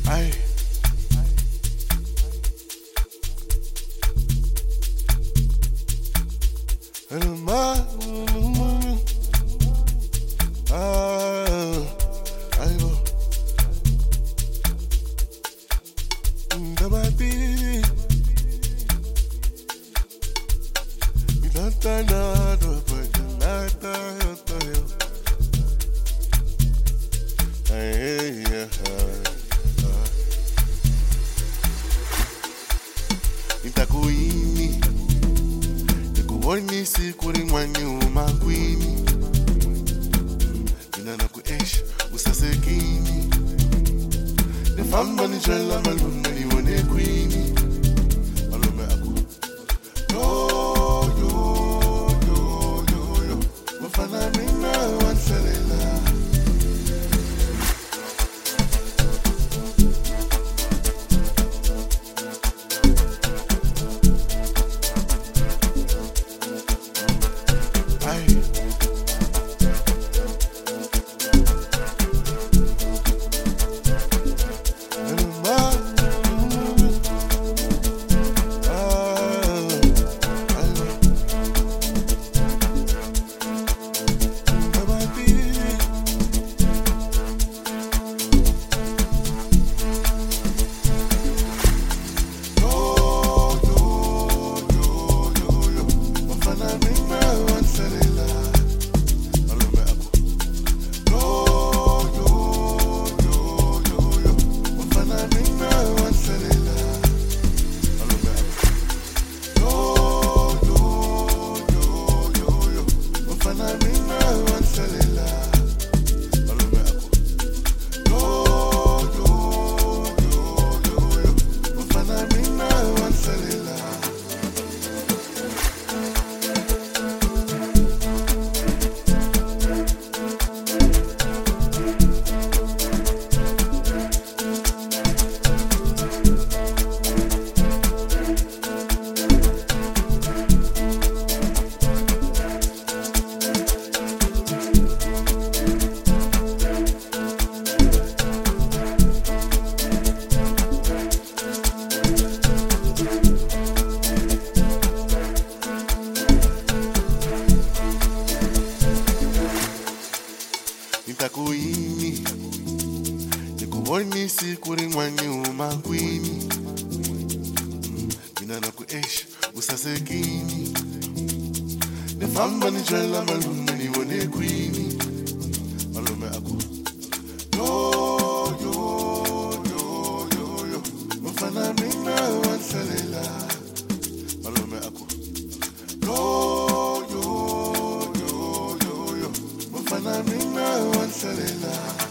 Ay. El mar. Ay, go. Dabati. Minata nada, but nada yo. Ay, Itakuini. Nikuoni sikuri mwani umakwini. Minana kuesh usasekini. Nefamba ni jela malunga ni wone kwini. Malume aku. Yo. Wafana mina wansalela. Nitakuini. Nikuoni sikuri mwani umakwini. Minana kuesh usasekini. Nefamba ni jela malunga ni wone kwini. Malume aku. Yo. Wafana mina wansalela. Malume aku. Yo. Wafana mina wansalela.